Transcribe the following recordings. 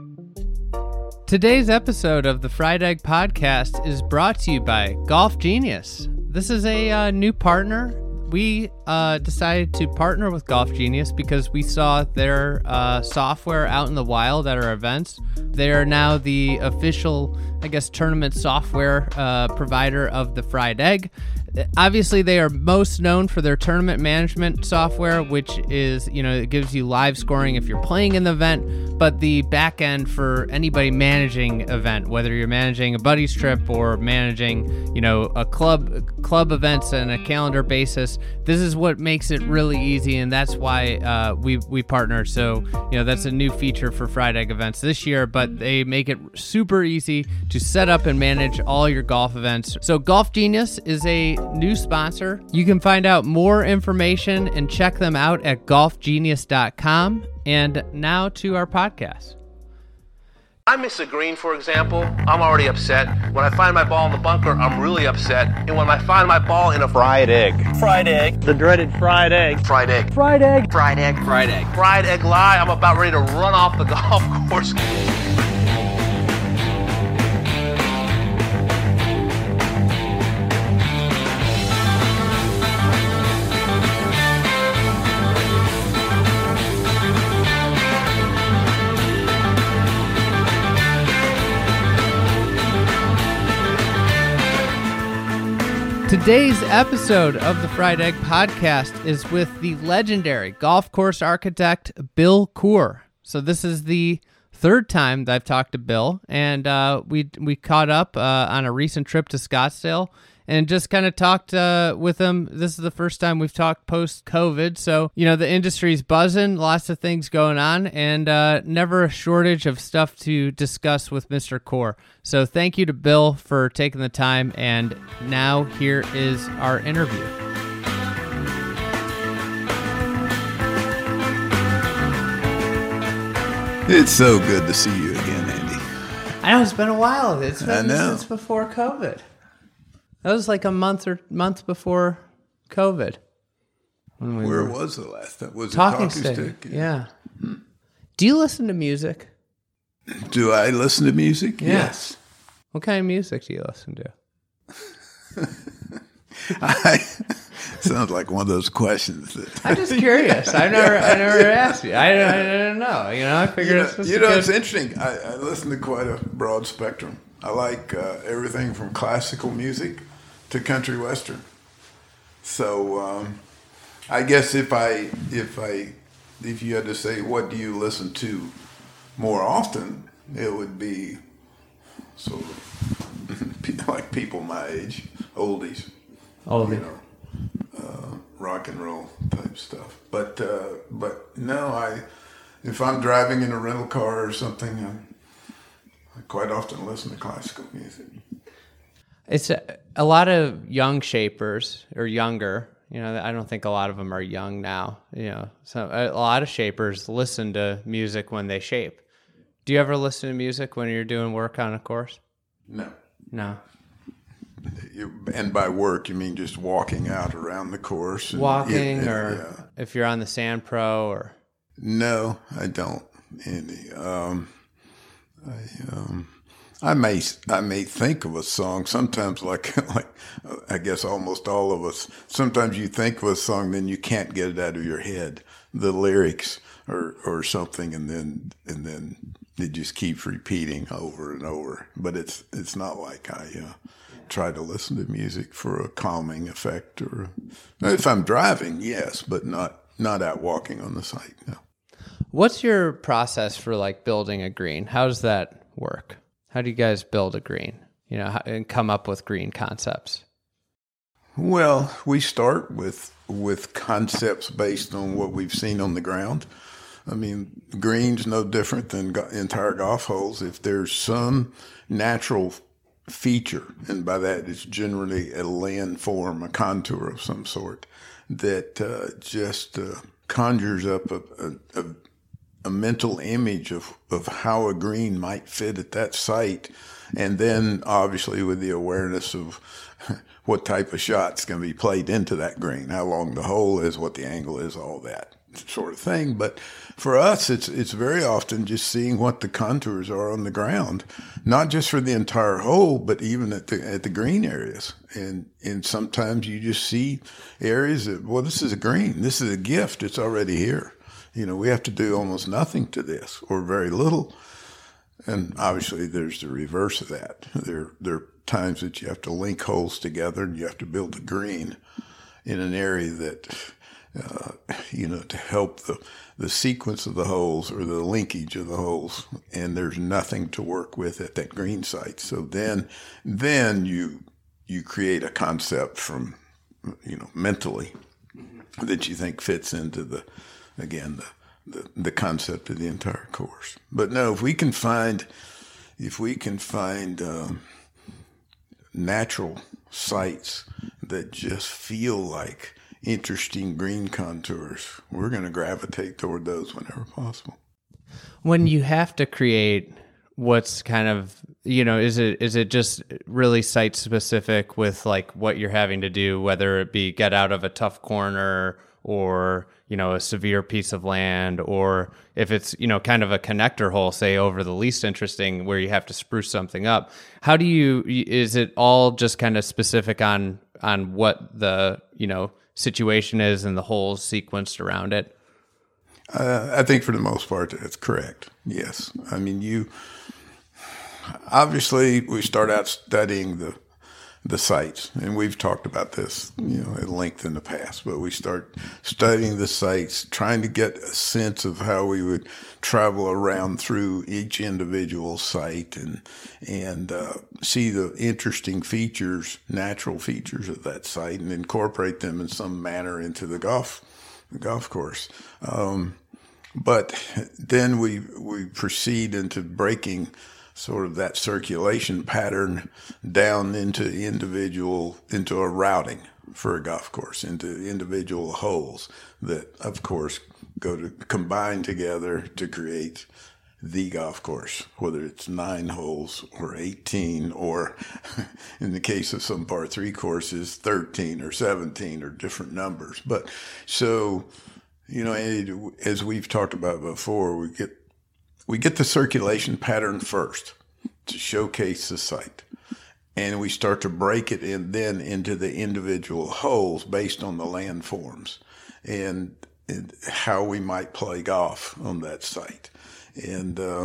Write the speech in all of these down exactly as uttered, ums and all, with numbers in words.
Today's episode of the Fried Egg Podcast is brought to you by Golf Genius. This is a uh, new partner. We uh, decided to partner with Golf Genius because we saw their uh, software out in the wild at our events. They are now the official, I guess, tournament software uh, provider of the Fried Egg. Obviously, they are most known for their tournament management software, which is, you know, it gives you live scoring if you're playing in the event, but the back end for anybody managing event, whether you're managing a buddy's trip or managing, you know, a club club events on a calendar basis, this is what makes it really easy, and that's why uh, we we partner. So, you know, that's a new feature for Fried Egg events this year, but they make it super easy to set up and manage all your golf events. So Golf Genius is a new sponsor. You can find out more information and check them out at golf genius dot com. And now to our podcast. I miss a green, for example, I'm already upset. When I find my ball in the bunker, I'm really upset. And when I find my ball in a fried egg. Fried egg. The dreaded fried egg. Fried egg. Fried egg. Fried egg. Fried egg. Fried egg lie, I'm about ready to run off the golf course. Today's episode of the Fried Egg Podcast is with the legendary golf course architect, Bill Coore. So this is the third time that I've talked to Bill, and uh, we we caught up uh, on a recent trip to Scottsdale and just kind of talked uh, with him. This is the first time we've talked post-COVID, so, you know, the industry's buzzing, lots of things going on, and uh, never a shortage of stuff to discuss with Mister Coore. So thank you to Bill for taking the time, and now here is our interview. It's so good to see you again, Andy. I know, it's been a while. It's been I know. since before COVID. That was like a month or month before COVID. When we Where were was the last time? Was talking it Talking stick? Stick? Yeah. Hmm. Do you listen to music? Do I listen to music? Yeah. Yes. What kind of music do you listen to? I, sounds like one of those questions that I'm just curious. I never, I never asked you. I, I, I don't know. You know, I figured you know, it's just you a know good- it's interesting. I, I listen to quite a broad spectrum. I like uh, everything from classical music to country western. So um, I guess if I if I if you had to say what do you listen to more often, it would be sort of like people my age, oldies, Oldie. you know, uh, rock and roll type stuff. But uh, but no, I if I'm driving in a rental car or something, I'm, I quite often listen to classical music. It's a, a lot of young shapers or younger. You know, I don't think a lot of them are young now. You know, so a, a lot of shapers listen to music when they shape. Do you ever listen to music when you're doing work on a course? No. No. You, and by work, you mean just walking out around the course? And, Walking, yeah, or yeah. if you're on the Sand Pro, or No, I don't, Andy. Um, I um, I may I may think of a song sometimes, like like I guess almost all of us. Sometimes you think of a song, then you can't get it out of your head, the lyrics or or something, and then and then it just keeps repeating over and over. But it's it's not like I uh, try to listen to music for a calming effect, or if I'm driving, yes, but not not out walking on the site. No. what's your process for like building a green? How does that work? How do you guys build a green, you know, and come up with green concepts? Well, we start with with concepts based on what we've seen on the ground. I mean, green's no different than go- entire golf holes. If there's some natural feature, and by that it's generally a land form, a contour of some sort, that uh, just uh, conjures up a, a, a, a mental image of, of how a green might fit at that site, and then obviously with the awareness of what type of shot's going to be played into that green, how long the hole is, what the angle is, all that. sort of thing. But for us, it's it's very often just seeing what the contours are on the ground, not just for the entire hole, but even at the at the green areas. And and sometimes you just see areas that, well, this is a green, this is a gift, it's already here. You know, we have to do almost nothing to this, or very little. And obviously, there's the reverse of that. There there are times that you have to link holes together, and you have to build a green in an area that, uh, you know, to help the, the sequence of the holes or the linkage of the holes, and there's nothing to work with at that green site. So then, then you you create a concept from, you know, mentally that you think fits into the, again, the the, the concept of the entire course. But no, if we can find, if we can find um, natural sites that just feel like interesting green contours, we're going to gravitate toward those whenever possible. When you have to create what's kind of, you know, is it is it just really site specific with like what you're having to do, whether it be get out of a tough corner or, you know, a severe piece of land, or if it's, you know, kind of a connector hole, say over the least interesting where you have to spruce something up. How do you, is it all just kind of specific on, on what the, you know, situation is and the holes sequenced around it? Uh, I think for the most part, that's correct. Yes. I mean, you, obviously we start out studying the, the sites, and we've talked about this, you know, at length in the past, but we start studying the sites, trying to get a sense of how we would travel around through each individual site and, and, uh, see the interesting features, natural features of that site, and incorporate them in some manner into the golf, the golf course. Um, but then we, we proceed into breaking sort of that circulation pattern down into individual, into a routing for a golf course, into individual holes that, of course, go to combine together to create the golf course, whether it's nine holes or eighteen, or in the case of some par three courses, thirteen or seventeen, or different numbers. But so, you know, as we've talked about before, we get We get the circulation pattern first to showcase the site, and we start to break it in then into the individual holes based on the landforms and, and how we might play golf on that site. And, uh,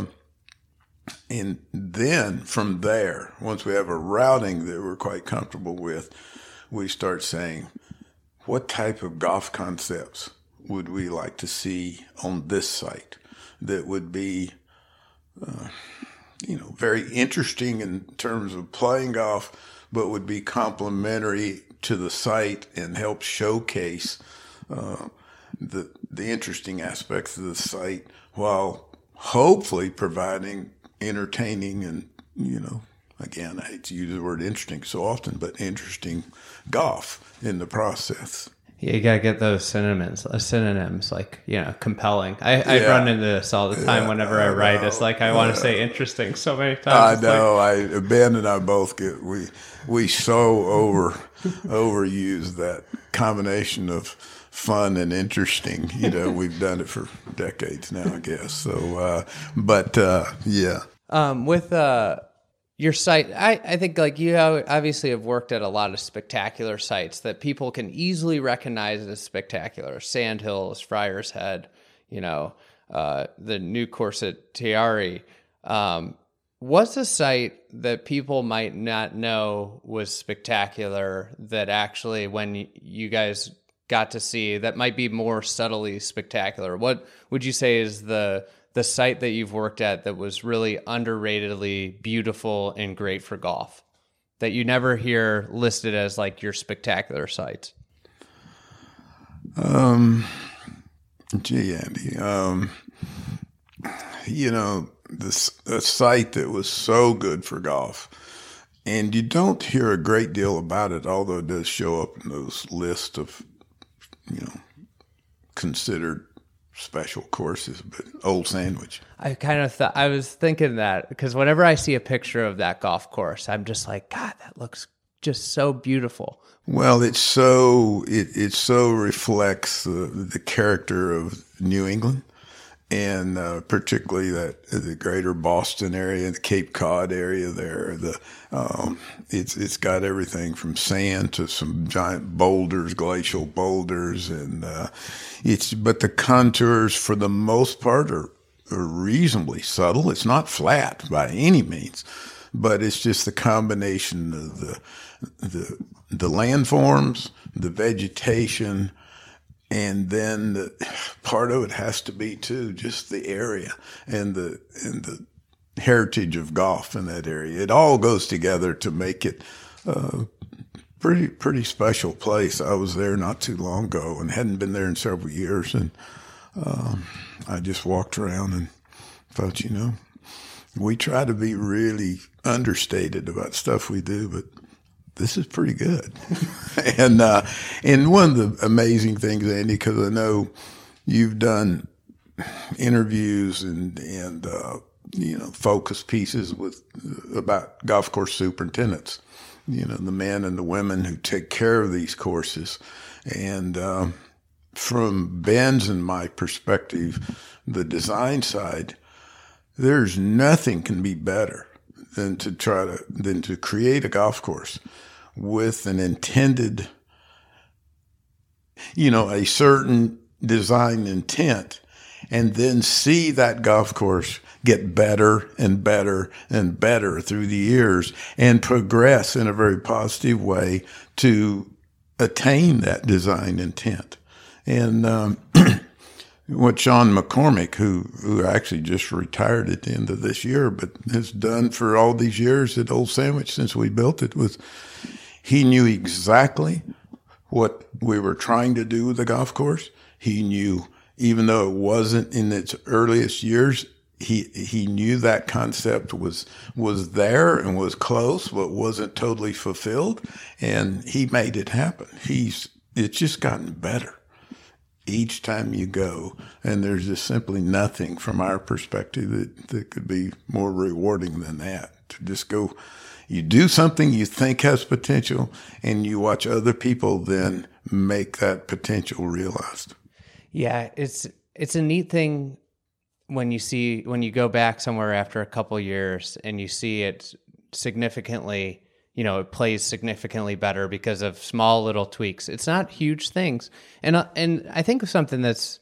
and then from there, once we have a routing that we're quite comfortable with, we start saying, what type of golf concepts would we like to see on this site that would be, uh, you know, very interesting in terms of playing golf, but would be complementary to the site and help showcase uh, the the interesting aspects of the site, while hopefully providing entertaining and, you know, again, I hate to use the word interesting so often, but interesting golf in the process. Yeah, you gotta get those synonyms, uh, synonyms like, you know, compelling. I, I Yeah. run into this all the time Yeah, whenever I, I write. know. It's like I want to say interesting so many times. I It's know. like, I Ben and I both get we we so over overuse that combination of fun and interesting. You know, we've done it for decades now, I guess. So, uh, but uh, yeah. Um, with uh, your site, I, I think like you obviously have worked at a lot of spectacular sites that people can easily recognize as spectacular. Sandhills, Friar's Head, you know, uh, the new course at Tiari. Um, what's a site that people might not know was spectacular that actually, when you guys got to see, that might be more subtly spectacular? What would you say is the the site that you've worked at that was really underratedly beautiful and great for golf, that you never hear listed as like your spectacular sites? Um, gee, Andy, um, you know, this a site that was so good for golf, and you don't hear a great deal about it, although it does show up in those lists of, you know, considered special courses, but Old Sandwich. I kind of thought, I was thinking that because whenever I see a picture of that golf course, I'm just like, God, that looks just so beautiful. Well, it's so it it so reflects the the character of New England, and uh, particularly that the greater Boston area, the Cape Cod area there. The um, it's it's got everything from sand to some giant boulders, glacial boulders, and uh, it's but the contours for the most part are, are reasonably subtle. It's not flat by any means, but it's just the combination of the the the landforms, the vegetation, and then the, part of it has to be too just the area and the and the heritage of golf in that area. It all goes together to make it a pretty pretty special place. I was there not too long ago and hadn't been there in several years, and um, I just walked around and thought, you know, we try to be really understated about stuff we do, but this is pretty good. and uh, and one of the amazing things, Andy, because I know you've done interviews and and uh, you know focus pieces with about golf course superintendents, you know, the men and the women who take care of these courses. And um, from Ben's and my perspective, the design side, there's nothing can be better than to try to than to create a golf course with an intended, you know, a certain design intent, and then see that golf course get better and better and better through the years and progress in a very positive way to attain that design intent. And um, what Sean McCormick, who who actually just retired at the end of this year, but has done for all these years at Old Sandwich since we built it, was he knew exactly what we were trying to do with the golf course. He knew, even though it wasn't in its earliest years, he he knew that concept was was there and was close, but wasn't totally fulfilled, and he made it happen. He's it's just gotten better each time you go, and there's just simply nothing from our perspective that, that could be more rewarding than that. To just go, you do something you think has potential, and you watch other people then make that potential realized. Yeah, it's it's a neat thing when you see when you go back somewhere after a couple years and you see it significantly, you know, it plays significantly better because of small little tweaks. It's not huge things. And uh, and I think something that's,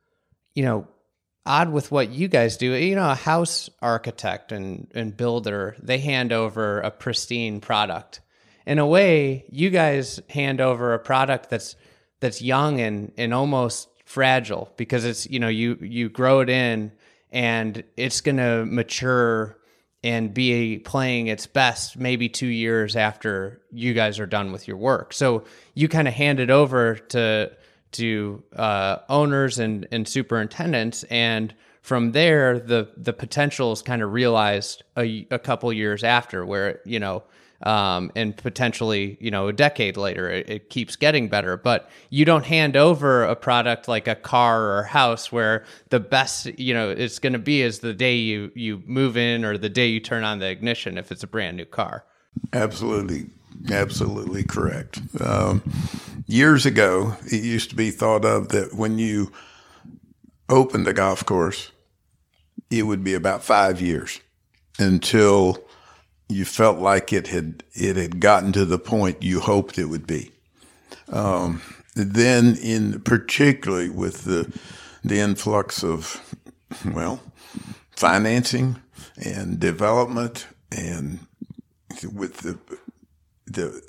you know, odd with what you guys do, you know, a house architect and, and builder, they hand over a pristine product. In a way, you guys hand over a product that's that's young and, and almost fragile, because it's, you know, you you grow it in and it's going to mature and be playing its best maybe two years after you guys are done with your work. So you kind of hand it over to to uh, owners and, and superintendents, and from there, the the potential is kind of realized a, a couple years after, where, you know, um, and potentially, you know, a decade later, it, it keeps getting better. But you don't hand over a product like a car or a house where the best, you know, it's going to be is the day you, you move in or the day you turn on the ignition if it's a brand new car. Absolutely. Absolutely correct. Um, years ago, it used to be thought of that when you opened a golf course, it would be about five years until you felt like it had it had gotten to the point you hoped it would be. Um, then, in particularly with the the influx of, well, financing and development, and with the the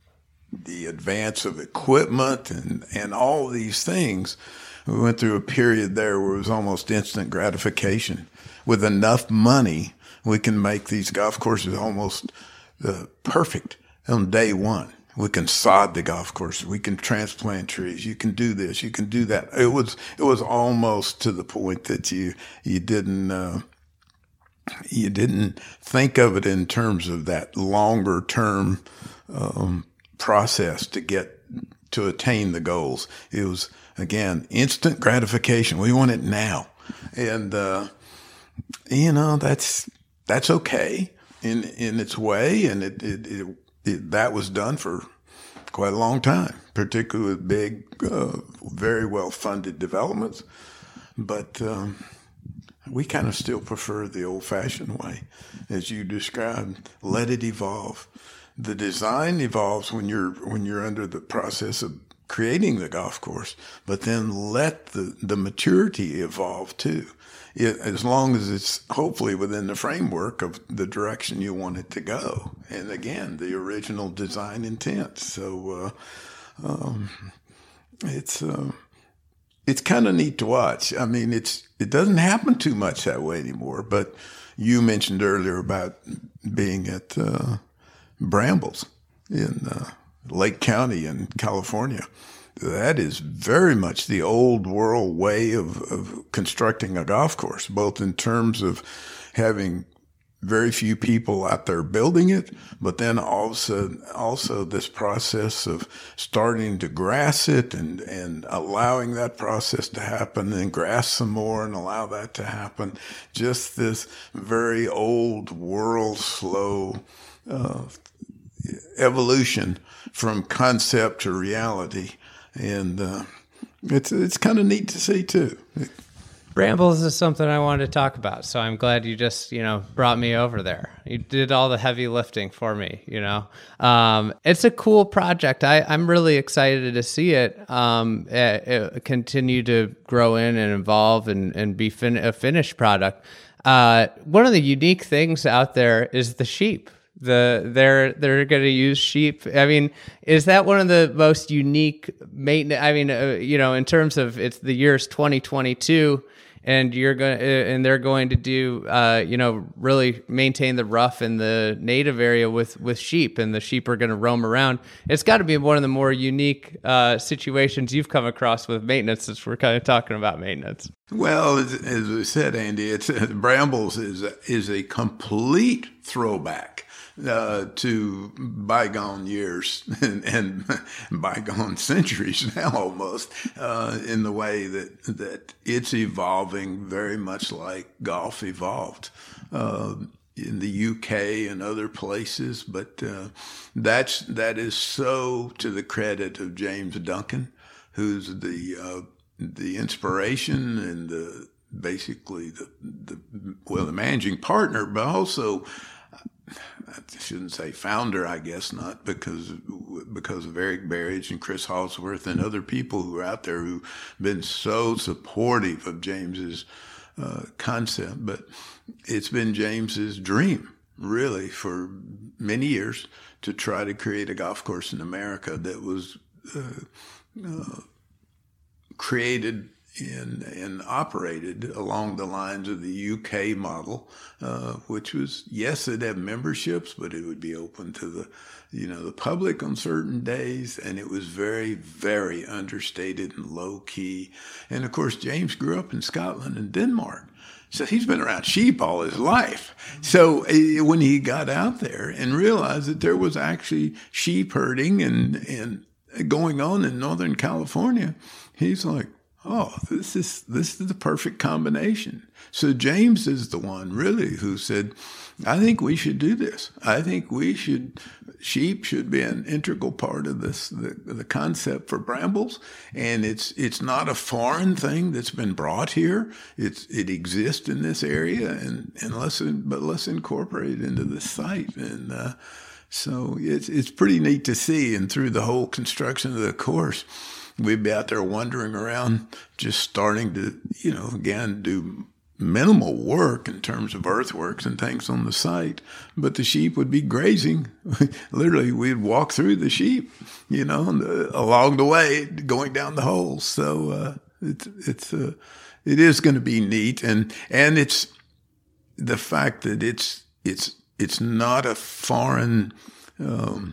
the advance of equipment and, and all these things, we went through a period there where it was almost instant gratification. With enough money, we can make these golf courses almost uh, perfect on day one. We can sod the golf course. We can transplant trees. You can do this. You can do that. It was it was almost to the point that you you didn't uh, you didn't think of it in terms of that longer term um, process to get to attain the goals. It was, again, instant gratification. We want it now, and uh, you know that's that's okay in in its way, and it it it, it, that was done for quite a long time, particularly with big, uh, very well-funded developments. But um, we kind of still prefer the old-fashioned way, as you described. Let it evolve. The design evolves when you're when you're under the process of creating the golf course, but then let the, the maturity evolve too. It, as long as it's hopefully within the framework of the direction you want it to go. And again, the original design intent. So uh, um, it's uh, it's kind of neat to watch. I mean, it's it doesn't happen too much that way anymore. But you mentioned earlier about being at uh, Brambles in uh, Lake County in California. That is very much the old world way of, of constructing a golf course, both in terms of having very few people out there building it, but then also also this process of starting to grass it and, and allowing that process to happen, and grass some more and allow that to happen. Just this very old world slow uh, evolution from concept to reality. And uh, it's it's kind of neat to see, too. Brambles is something I wanted to talk about, so I'm glad you just, you know, brought me over there. You did all the heavy lifting for me, you know. Um, it's a cool project. I, I'm really excited to see it, um, it, it continue to grow in and evolve and, and be fin- a finished product. Uh, one of the unique things out there is the sheep. The they're they're going to use sheep. I mean, is that one of the most unique maintenance? I mean, uh, you know, in terms of it's the year's twenty twenty-two, and you're going uh, and they're going to do, uh, you know, really maintain the rough in the native area with with sheep, and the sheep are going to roam around. It's got to be one of the more unique uh, situations you've come across with maintenance, since we're kind of talking about maintenance. Well, as, as I said, Andy, it's uh, Brambles is is a complete throwback Uh, to bygone years and, and bygone centuries now almost, uh, in the way that, that it's evolving very much like golf evolved, uh, in the U K and other places. But, uh, that's, that is so to the credit of James Duncan, who's the, uh, the inspiration and the, basically the, the, well, the managing partner, but also, I shouldn't say founder, I guess not, because because of Eric Berridge and Chris Halsworth and other people who are out there who've been so supportive of James's uh, concept. But it's been James's dream, really, for many years to try to create a golf course in America that was uh, uh, created In, and operated along the lines of the U K model, uh, which was, yes, it'd have memberships, but it would be open to the, you know, the public on certain days. And it was very, very understated and low key. And of course, James grew up in Scotland and Denmark. So he's been around sheep all his life. So uh, when he got out there and realized that there was actually sheep herding and, and going on in Northern California, he's like, oh, this is this is the perfect combination. So James is the one really who said, I think we should do this. I think we should, sheep should be an integral part of this, the, the concept for Brambles. And it's it's not a foreign thing that's been brought here. It's it exists in this area, and, and let's but let's incorporate it into this site. And uh, so it's it's pretty neat to see. And through the whole construction of the course, we'd be out there wandering around, just starting to, you know, again, do minimal work in terms of earthworks and things on the site. But the sheep would be grazing. Literally, we'd walk through the sheep, you know, and, uh, along the way, going down the holes. So uh, it's it's uh, it is going to be neat, and and it's the fact that it's it's it's not a foreign um,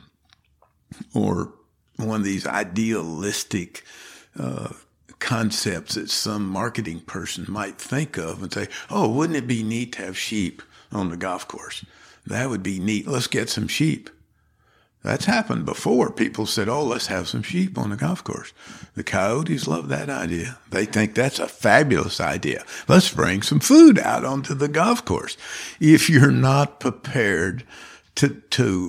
or one of these idealistic uh, concepts that some marketing person might think of and say, oh, wouldn't it be neat to have sheep on the golf course? That would be neat. Let's get some sheep. That's happened before. People said, oh, let's have some sheep on the golf course. The Coyotes love that idea. They think that's a fabulous idea. Let's bring some food out onto the golf course. If you're not prepared to, to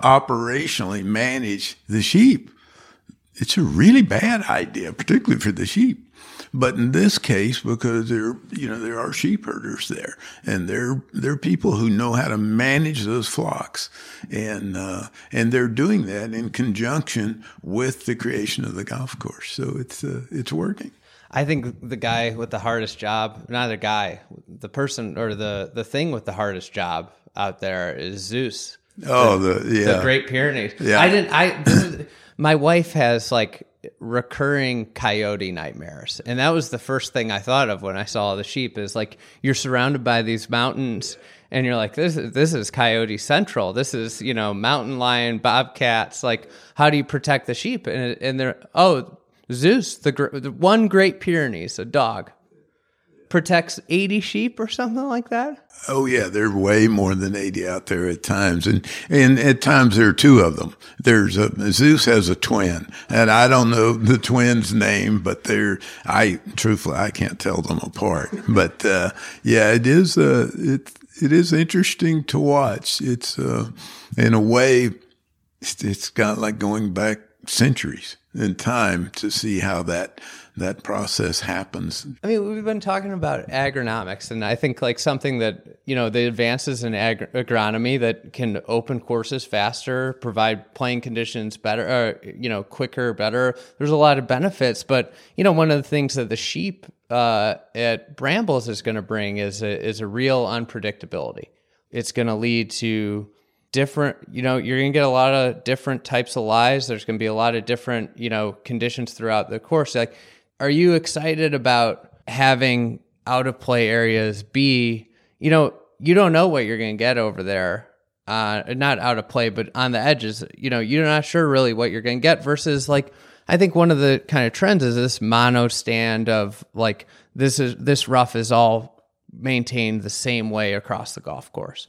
operationally manage the sheep. It's a really bad idea, particularly for the sheep. But in this case, because there, you know, there are sheep herders there, and they're they're people who know how to manage those flocks, and uh, and they're doing that in conjunction with the creation of the golf course. So it's uh, it's working. I think the guy with the hardest job, not the guy, the person or the the thing with the hardest job out there is Zeus. Oh, the, the yeah, the Great Pyrenees. Yeah. I didn't. I this is, my wife has like recurring coyote nightmares, and that was the first thing I thought of when I saw the sheep. Is like you're surrounded by these mountains, and you're like, this is this is Coyote Central. This is, you know, mountain lion, bobcats. Like, how do you protect the sheep? And and they're oh, Zeus, the, gr- the one Great Pyrenees, a dog, protects eighty sheep or something like that. Oh yeah, there are way more than eighty out there at times, and and at times there are two of them. There's a Zeus has a twin, and I don't know the twin's name, but they're I truthfully I can't tell them apart. But uh, yeah, it is uh, it it is interesting to watch. It's uh, in a way, it's, it's got like going back centuries in time to see how that. that process happens. I mean, we've been talking about agronomics, and I think like something that, you know, the advances in ag- agronomy that can open courses faster, provide playing conditions better, or, you know, quicker, better. There's a lot of benefits, but, you know, one of the things that the sheep uh, at Brambles is going to bring is a, is a real unpredictability. It's going to lead to different, you know, you're going to get a lot of different types of lies. There's going to be a lot of different, you know, conditions throughout the course. Like, are you excited about having out of play areas be, you know, you don't know what you're going to get over there, uh, not out of play, but on the edges, you know, you're not sure really what you're going to get versus like, I think one of the kind of trends is this mono stand of like, this is, this rough is all maintained the same way across the golf course.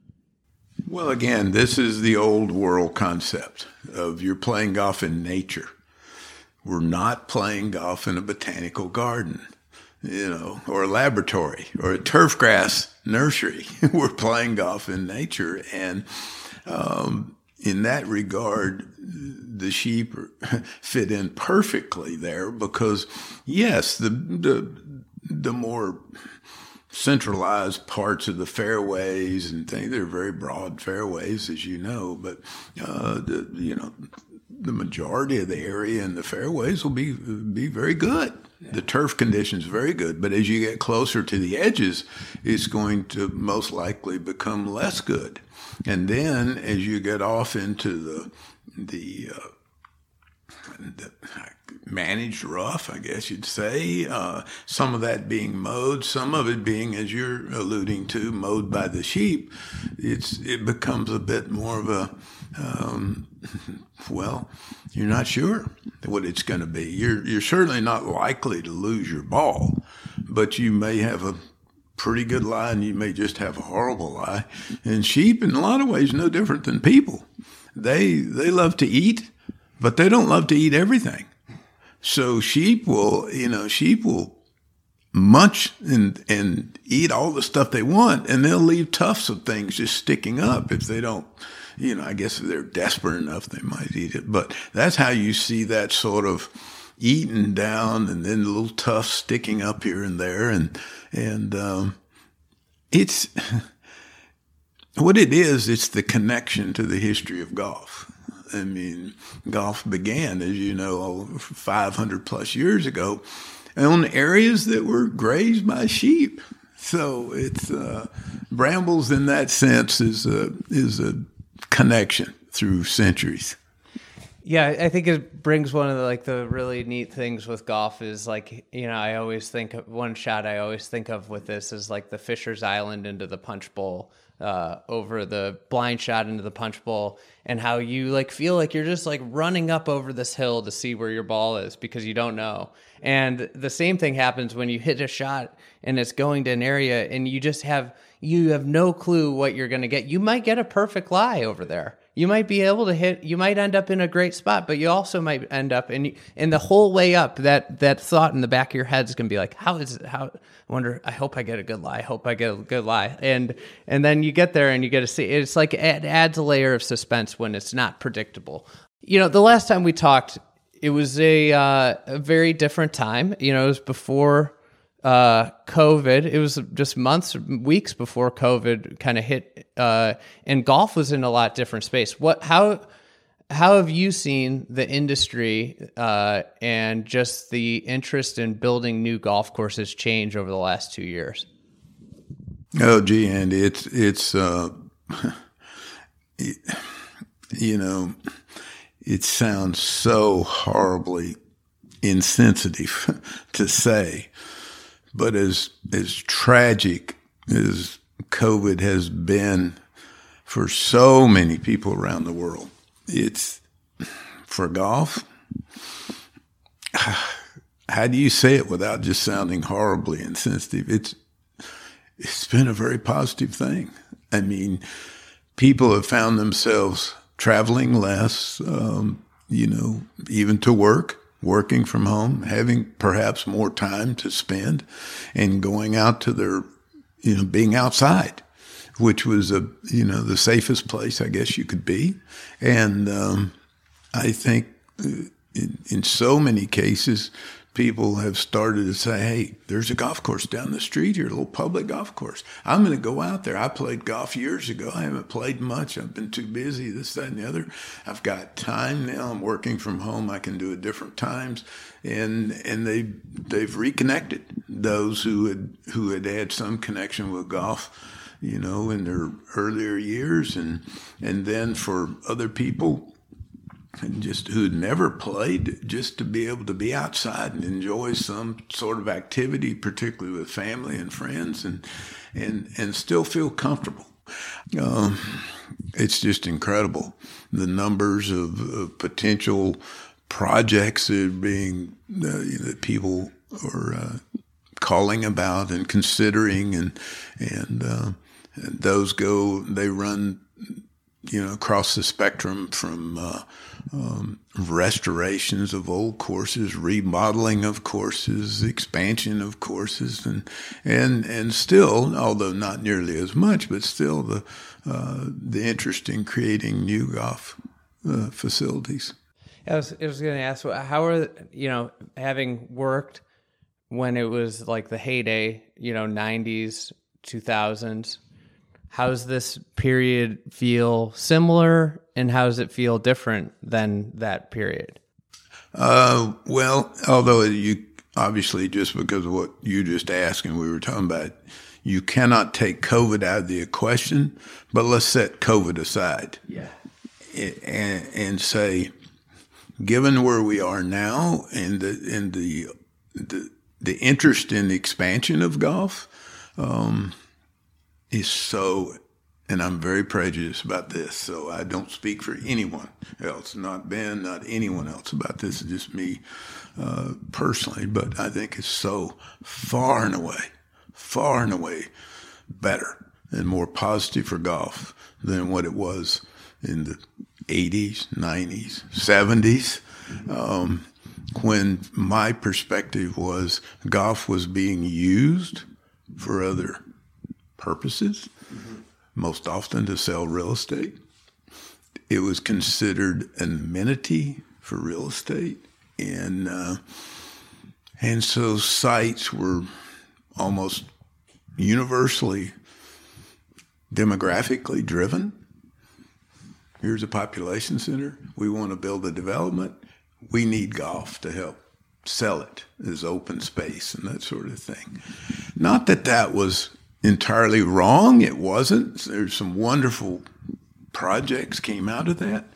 Well, again, this is the old world concept of you're playing golf in nature. We're not playing golf in a botanical garden, you know, or a laboratory or a turf grass nursery. We're playing golf in nature. And um, in that regard, the sheep fit in perfectly there because, yes, the the, the more centralized parts of the fairways and things, they're very broad fairways, as you know, but, uh, the, you know, the majority of the area in the fairways will be be very good. The turf conditions very good, but as you get closer to the edges, it's going to most likely become less good. And then as you get off into the the, uh, the managed rough, I guess you'd say, uh, some of that being mowed, some of it being, as you're alluding to, mowed by the sheep, it's it becomes a bit more of a um, well, you're not sure what it's going to be. You're you're certainly not likely to lose your ball, but you may have a pretty good lie and you may just have a horrible lie. And sheep, in a lot of ways, no different than people. They they love to eat, but they don't love to eat everything. So sheep will, you know, sheep will munch and and eat all the stuff they want, and they'll leave tufts of things just sticking up if they don't. You know, I guess if they're desperate enough, they might eat it. But that's how you see that sort of eaten down and then little tufts sticking up here and there. And, and, um, it's what it is. It's the connection to the history of golf. I mean, golf began, as you know, five hundred plus years ago on areas that were grazed by sheep. So it's, uh, Brambles in that sense is a, is a, connection through centuries. Yeah, I think it brings one of the like the really neat things with golf is like, you know, I always think of one shot I always think of with this is like the Fisher's Island into the punch bowl, uh, over the blind shot into the punch bowl, and how you like feel like you're just like running up over this hill to see where your ball is because you don't know. And the same thing happens when you hit a shot and it's going to an area and you just have you have no clue what you're going to get. You might get a perfect lie over there. you might be able to hit, you might end up in a great spot, but you also might end up in, in the whole way up, that, that thought in the back of your head is going to be like, how is it, how, I wonder, I hope I get a good lie. I hope I get a good lie. And, and then you get there and you get to see, it's like, it adds a layer of suspense when it's not predictable. You know, the last time we talked, it was a, uh, a very different time. You know, it was before uh, COVID. It was just months, weeks before COVID kind of hit, uh, and golf was in a lot different space. What, how, how have you seen the industry uh, and just the interest in building new golf courses change over the last two years? Oh, gee, Andy, it's it's uh, it, you know, it sounds so horribly insensitive to say, but as as tragic as COVID has been for so many people around the world, it's for golf. How do you say it without just sounding horribly insensitive? It's it's been a very positive thing. I mean, people have found themselves traveling less, um, you know, even to work, working from home, having perhaps more time to spend, and going out to their, you know, being outside, which was a, you know, the safest place I guess you could be. And um, I think in, in so many cases, people have started to say, hey, there's a golf course down the street here, a little public golf course. I'm going to go out there. I played golf years ago. I haven't played much. I've been too busy, this, that, and the other. I've got time now. I'm working from home. I can do it different times. And and they, they've reconnected those who had who had had some connection with golf, you know, in their earlier years. And, and then for other people, and just who'd never played, just to be able to be outside and enjoy some sort of activity, particularly with family and friends, and and and still feel comfortable. Um, it's just incredible, the numbers of, of potential projects that are being uh, that people are uh, calling about and considering, and and, uh, and those go they run, you know, across the spectrum from uh, um, restorations of old courses, remodeling of courses, expansion of courses, and and and still, although not nearly as much, but still the uh, the interest in creating new golf uh, facilities. I was, I was going to ask, how are, you know, having worked when it was like the heyday, you know, nineties, two thousands, how's this period feel similar, and how does it feel different than that period? Uh, well, although you obviously, just because of what you just asked and we were talking about, you cannot take COVID out of the equation, but let's set COVID aside. Yeah. And, and say, given where we are now and the, and the, the, the interest in the expansion of golf, um, is so, and I'm very prejudiced about this, so I don't speak for anyone else, not Ben, not anyone else about this, it's just me uh, personally, but I think it's so far and away, far and away better and more positive for golf than what it was in the eighties, nineties, seventies, um, when my perspective was golf was being used for other purposes, mm-hmm. most often to sell real estate. It was considered an amenity for real estate, and uh, and so sites were almost universally demographically driven. Here's a population center. We want to build a development. We need golf to help sell it as open space and that sort of thing. Not that that was entirely wrong. It wasn't. There's some wonderful projects came out of that.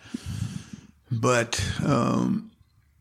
But um,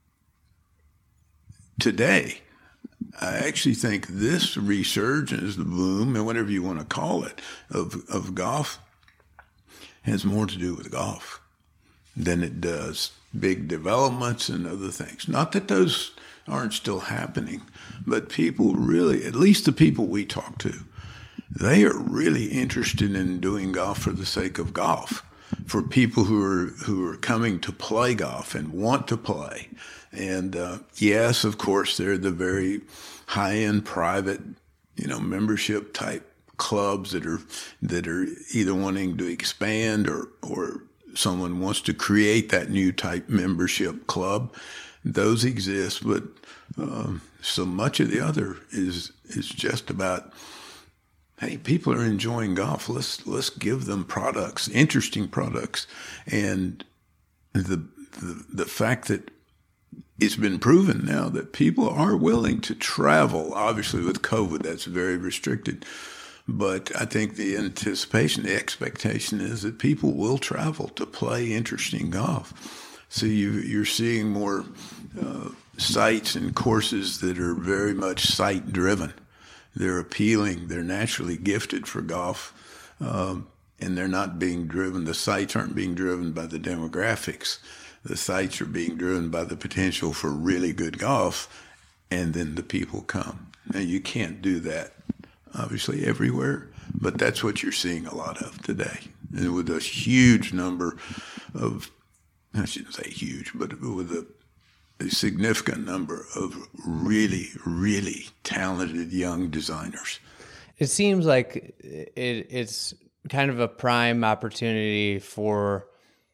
today, I actually think this resurgence, the boom, and whatever you want to call it, of, of golf has more to do with golf than it does big developments and other things. Not that those aren't still happening, but people really, at least the people we talk to, they are really interested in doing golf for the sake of golf. for people who are who are coming to play golf and want to play. And uh, yes, of course, there are the very high-end private, you know, membership type clubs that are that are either wanting to expand or or someone wants to create that new type membership club. Those exist, but um, so much of the other is is just about, hey, people are enjoying golf. Let's let's give them products, interesting products, and the the, the fact that it's been proven now that people are willing to travel. Obviously, with COVID, that's very restricted. But I think the anticipation, the expectation is that people will travel to play interesting golf. So you, you're seeing more uh, sites and courses that are very much site-driven. They're appealing. They're naturally gifted for golf, um, and they're not being driven. The sites aren't being driven by the demographics. The sites are being driven by the potential for really good golf, and then the people come. Now, you can't do that, obviously, everywhere, but that's what you're seeing a lot of today. And with a huge number of, I shouldn't say huge, but with a, a significant number of really, really talented young designers. It seems like it, it's kind of a prime opportunity for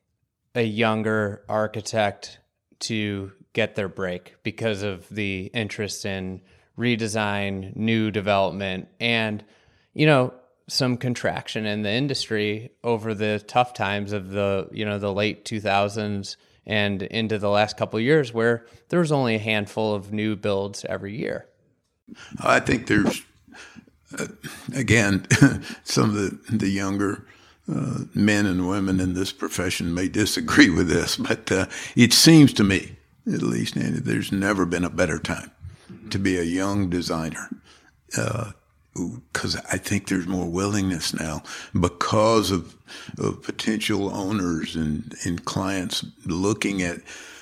a younger architect to get their break because of the interest in redesign, new development, and, you know, some contraction in the industry over the tough times of the, you know, the late two thousands and into the last couple of years where there was only a handful of new builds every year. I think there's, uh, again, some of the, the younger uh, men and women in this profession may disagree with this, but uh, it seems to me, at least, Andy, there's never been a better time to be a young designer, because uh, I think there's more willingness now because of, of potential owners and, and clients looking at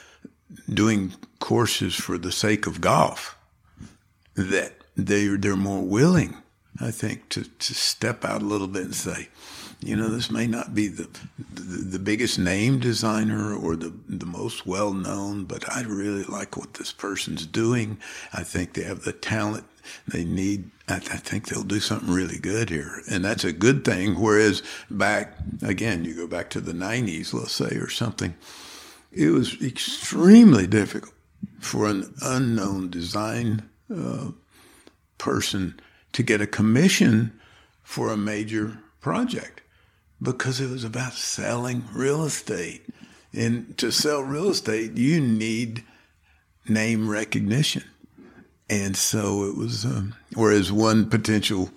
doing courses for the sake of golf, that they, they're more willing, I think, to, to step out a little bit and say, you know, this may not be the, the the biggest name designer or the the most well known, but I really like what this person's doing. I think they have the talent they need. I, I think they'll do something really good here, and that's a good thing. Whereas back again, you go back to the nineties, let's say, or something, it was extremely difficult for an unknown design uh, person to get a commission for a major project, because it was about selling real estate. And to sell real estate, you need name recognition. And so it was, um, whereas one potential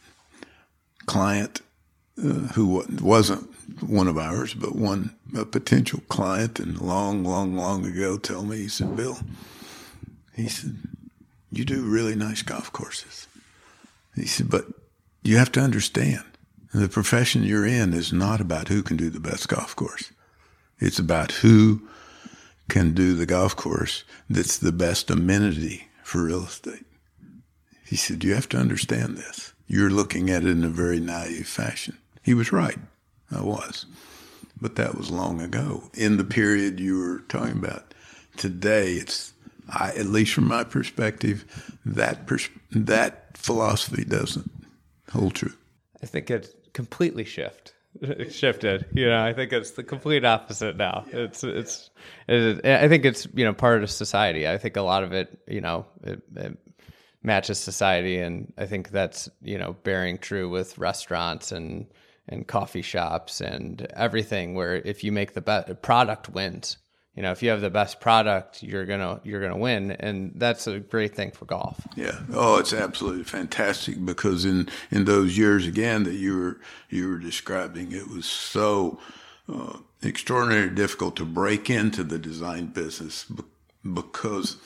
client uh, who wasn't one of ours, but one a potential client, and long, long, long ago, told me, he said, Bill, he said, you do really nice golf courses. He said, but you have to understand, the profession you're in is not about who can do the best golf course. It's about who can do the golf course that's the best amenity for real estate. He said, you have to understand this. You're looking at it in a very naive fashion. He was right. I was. But that was long ago. In the period you were talking about, today, it's, I, at least from my perspective, that pers- that philosophy doesn't hold true. I think it completely shift, shifted. You know, I think it's the complete opposite now. It's, it's, it, I think it's, you know, part of society. I think a lot of it, you know, it, it matches society. And I think that's, you know, bearing true with restaurants and, and coffee shops and everything, where if you make the best product wins. You know, if you have the best product, you're gonna you're gonna win, and that's a great thing for golf. Yeah. Oh, it's absolutely fantastic, because in, in those years again that you were you were describing, it was so uh, extraordinarily difficult to break into the design business, because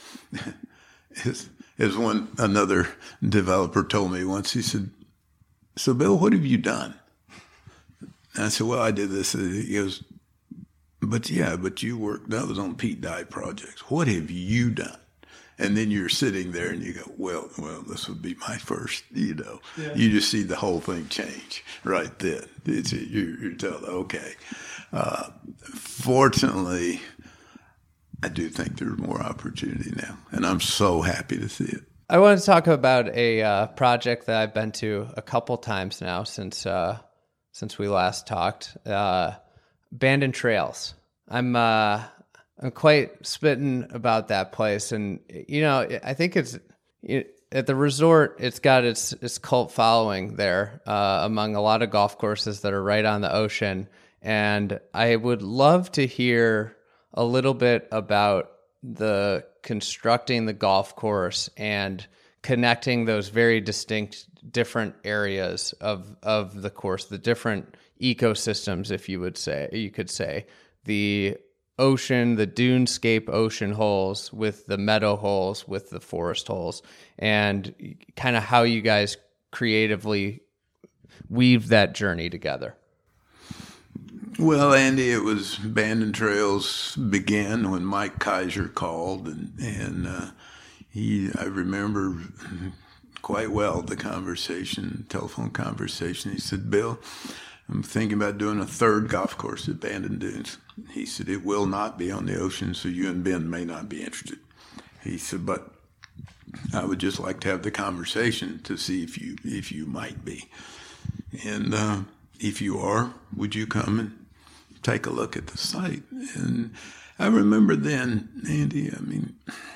as, as one another developer told me once, he said, "So Bill, what have you done?" And I said, "Well, I did this." He goes, But yeah, but you worked, that was on Pete Dye projects. What have you done? And then you're sitting there and you go, well, well, this would be my first, you know. Yeah. You just see the whole thing change right then. It's, you're, you're telling, okay. Uh, fortunately, I do think there's more opportunity now, and I'm so happy to see it. I want to talk about a uh, project that I've been to a couple times now since uh, since we last talked, uh, Bandon Trails. I'm... Uh, I'm quite smitten about that place, and you know, I think it's it, at the resort. It's got its its cult following there uh, among a lot of golf courses that are right on the ocean. And I would love to hear a little bit about the constructing the golf course and connecting those very distinct different areas of of the course, the different ecosystems, if you would say, you could say the ocean, the dunescape ocean holes with the meadow holes with the forest holes, and kind of how you guys creatively weave that journey together. Well, Andy, it was Bandon Trails began when Mike Kaiser called, and, and uh, he, I remember quite well the conversation, telephone conversation. He said, Bill, I'm thinking about doing a third golf course at Bandon Dunes. He said, it will not be on the ocean, so you and Ben may not be interested. He said, but I would just like to have the conversation to see if you if you might be. And uh, if you are, would you come and take a look at the site? And I remember then, Andy, I mean,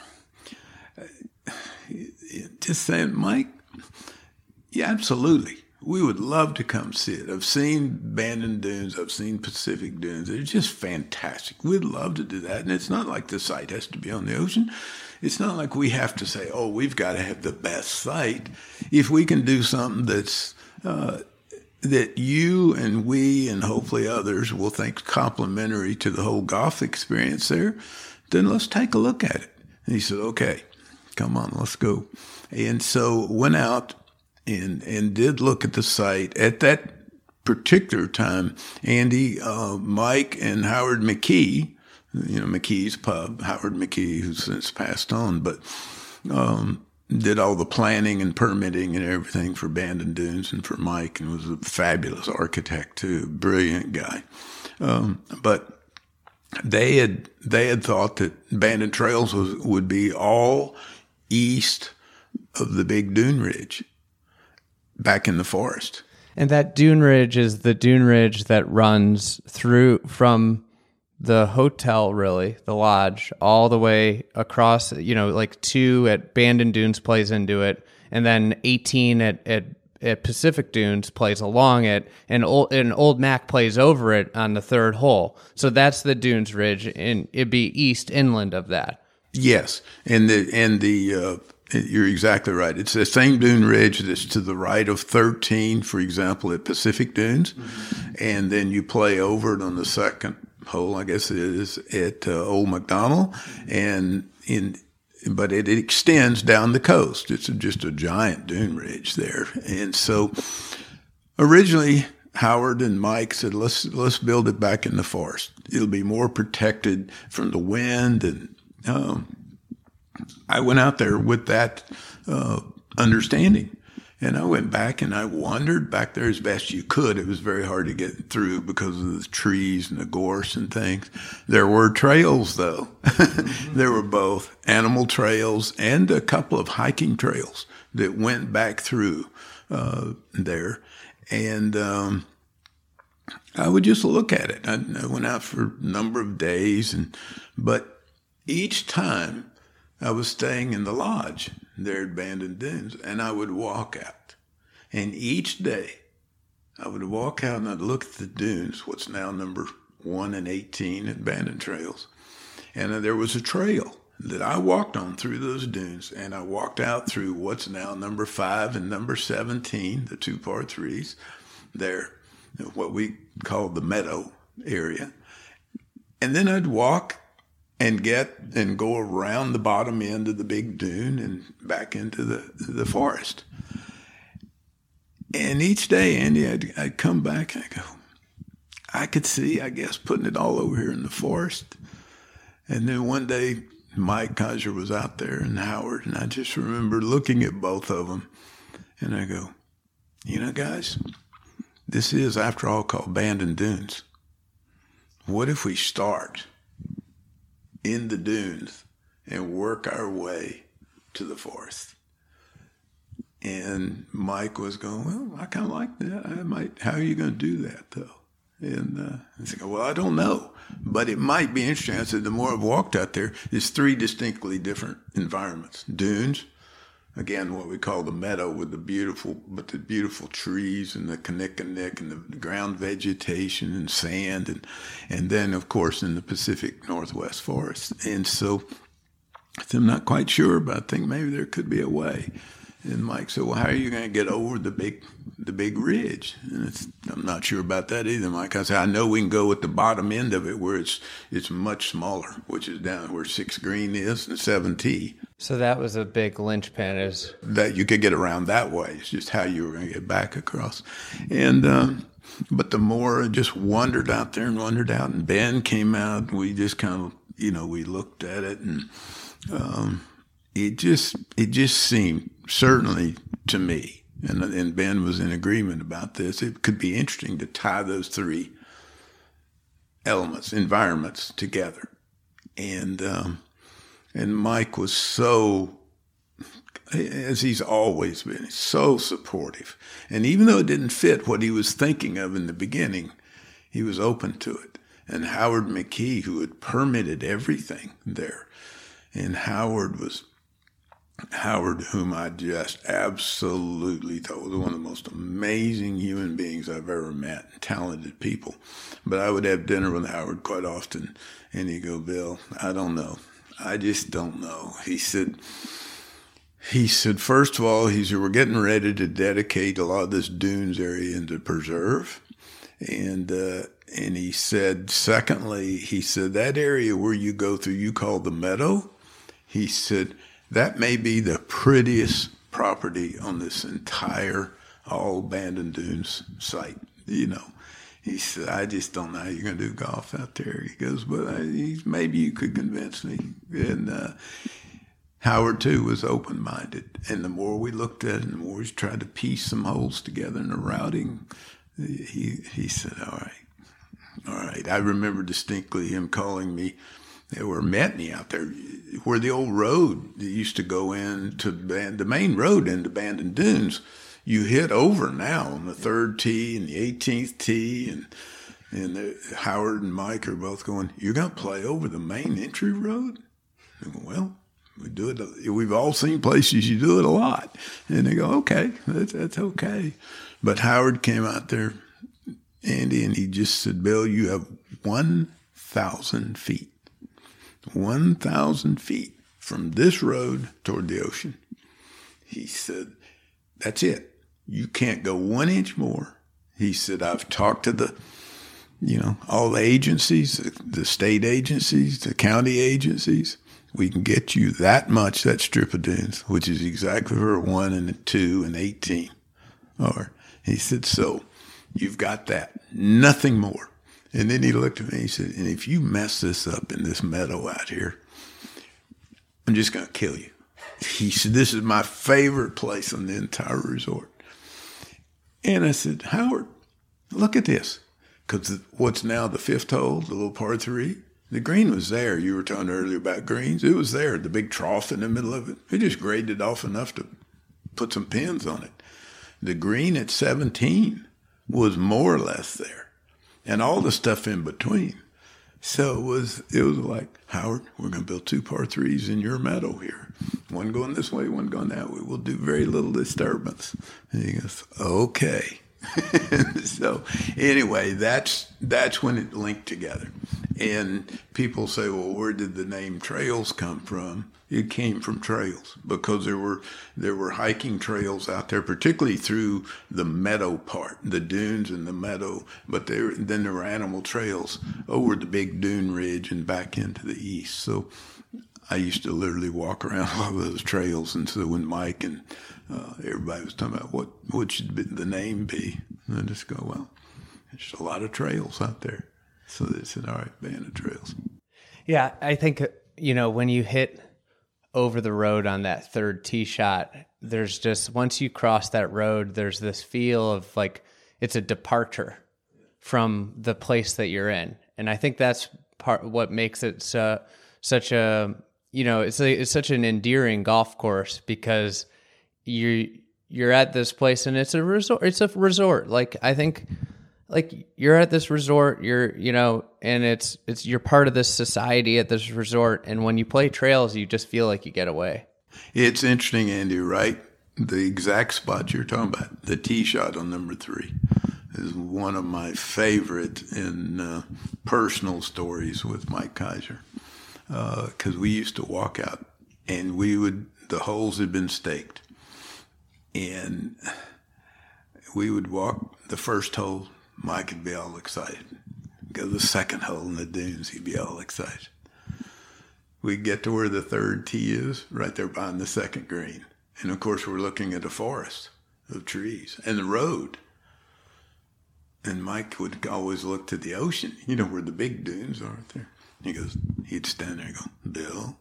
just saying, Mike, yeah, absolutely. We would love to come see it. I've seen Bandon Dunes. I've seen Pacific Dunes. They're just fantastic. We'd love to do that. And it's not like the site has to be on the ocean. It's not like we have to say, oh, we've got to have the best site. If we can do something that's uh, that you and we and hopefully others will think complementary to the whole golf experience there, then let's take a look at it. And he said, okay, come on, let's go. And so went out and and did look at the site. At that particular time, Andy, uh, Mike, and Howard McKee, you know, McKee's Pub, Howard McKee, who's since passed on, but um, did all the planning and permitting and everything for Bandon Dunes and for Mike, and was a fabulous architect too, brilliant guy. Um, but they had they had thought that Bandon Trails was, would be all east of the big dune ridge, back in the forest. And that dune ridge is the dune ridge that runs through from the hotel, really, the lodge, all the way across, you know, like two at Bandon Dunes plays into it, and then eighteen at, at, at Pacific Dunes plays along it, and old, and Old Mac plays over it on the third hole. So that's the dunes ridge, and it'd be east inland of that. Yes, and the and the uh, you're exactly right. It's the same dune ridge that's to the right of thirteen, for example, at Pacific Dunes, mm-hmm. and then you play over it on the second hole, I guess it is, at uh, Old McDonald, and in but it, it extends down the coast. It's a, just a giant dune ridge there, and so originally Howard and Mike said, let's let's build it back in the forest. It'll be more protected from the wind and. Um, I went out there with that uh, understanding, and I went back and I wandered back there as best you could. It was very hard to get through because of the trees and the gorse and things. There were trails, though. There were both animal trails and a couple of hiking trails that went back through uh, there. And um, I would just look at it. I, I went out for a number of days, and but each time I was staying in the lodge there at Bandon Dunes, and I would walk out. And each day I would walk out and I'd look at the dunes, what's now number one and eighteen at Bandon Trails. And there was a trail that I walked on through those dunes, and I walked out through what's now number five and number seventeen, the two par threes there, what we call the meadow area. And then I'd walk and get and go around the bottom end of the big dune and back into the the forest. And each day, Andy, I'd, I'd come back and I'd go, I could see, I guess, putting it all over here in the forest. And then one day, Mike Kaiser was out there and Howard, and I just remember looking at both of them, and I go, you know, guys, this is, after all, called Bandon Dunes. What if we start in the dunes and work our way to the forest? And Mike was going, well, I kind of like that. I might. How are you going to do that, though? And uh, I said, well, I don't know, but it might be interesting. I said, the more I've walked out there, there's three distinctly different environments. Dunes, again, what we call the meadow with the beautiful, but the beautiful trees and the kinnikinnick and the ground vegetation and sand, and and then, of course, in the Pacific Northwest forest. And so I'm not quite sure, but I think maybe there could be a way. And Mike said, well, how are you going to get over the big the big ridge? And it's, I'm not sure about that either, Mike. I said, I know we can go at the bottom end of it where it's it's much smaller, which is down where six green is and seven T. So that was a big linchpin. Is that you could get around that way. It's just how you were going to get back across. And um, but the more I just wandered out there and wandered out, and Ben came out, and we just kind of, you know, we looked at it, and um, it just it just seemed, certainly to me, and, and Ben was in agreement about this, it could be interesting to tie those three elements, environments together. And um, and Mike was so, as he's always been, so supportive. And even though it didn't fit what he was thinking of in the beginning, he was open to it. And Howard McKee, who had permitted everything there, and Howard was Howard, whom I just absolutely thought was one of the most amazing human beings I've ever met, talented people. But I would have dinner with Howard quite often, and he'd go, Bill, I don't know. I just don't know. He said, he said, first of all, he said, we're getting ready to dedicate a lot of this dunes area into preserve. And, uh, and he said, secondly, he said, that area where you go through, you call the meadow, he said, that may be the prettiest property on this entire all Bandon Dunes site, you know. He said, I just don't know how you're going to do golf out there. He goes, but I, he's, maybe you could convince me. And uh, Howard, too, was open-minded. And the more we looked at it, and the more we tried to piece some holes together in the routing, he, he said, all right, all right. I remember distinctly him calling me, or met me out there, where the old road that used to go into Band, the main road into Bandon Dunes, you hit over now on the third tee and the eighteenth tee, and and the, Howard and Mike are both going, you're going to play over the main entry road? I go, well, we do it. We've all seen places you do it a lot. And they go, okay, that's, that's okay. But Howard came out there, Andy, and he just said, Bill, you have one thousand feet. one thousand feet from this road toward the ocean. He said, that's it. You can't go one inch more. He said, I've talked to the, you know, all the agencies, the state agencies, the county agencies. We can get you that much, that strip of dunes, which is exactly where one and two and eighteen are. He said, so you've got that, nothing more. And then he looked at me and he said, and if you mess this up in this meadow out here, I'm just going to kill you. He said, this is my favorite place on the entire resort. And I said, Howard, look at this. Because what's now the fifth hole, the little par three, the green was there. You were talking earlier about greens. It was there, the big trough in the middle of it. It just graded off enough to put some pins on it. The green at seventeen was more or less there. And all the stuff in between. So it was it was like, Howard, we're going to build two par threes in your meadow here. One going this way, one going that way. We'll do very little disturbance. And he goes, okay. So anyway, that's that's when it linked together. And people say, well, where did the name Trails come from? It came from trails because there were there were hiking trails out there, particularly through the meadow part, the dunes and the meadow. But there then there were animal trails over the big dune ridge and back into the east. So I used to literally walk around all of those trails. And so when Mike and uh, everybody was talking about what what should the name be, and I just go, well, there's a lot of trails out there. So they said, all right, Bandon Trails. Yeah, I think you know, when you hit over the road on that third tee shot, there's just, once you cross that road, there's this feel of like it's a departure from the place that you're in. And I think that's part what makes it so, such a, you know, it's a, it's such an endearing golf course, because you you're at this place and it's a resort. It's a resort. Like, I think, like, you're at this resort, you're, you know, and it's, it's, you're part of this society at this resort. And when you play trails, you just feel like you get away. It's interesting, Andy, right? The exact spot you're talking about, the tee shot on number three, is one of my favorite in uh, personal stories with Mike Keiser. Because uh, we used to walk out and we would, the holes had been staked. And we would walk the first hole, Mike would be all excited. Go to the second hole in the dunes, he'd be all excited. We'd get to where the third tee is, right there behind the second green. And of course, we're looking at a forest of trees and the road. And Mike would always look to the ocean, you know, where the big dunes are there. He goes, he'd stand there and go, Bill,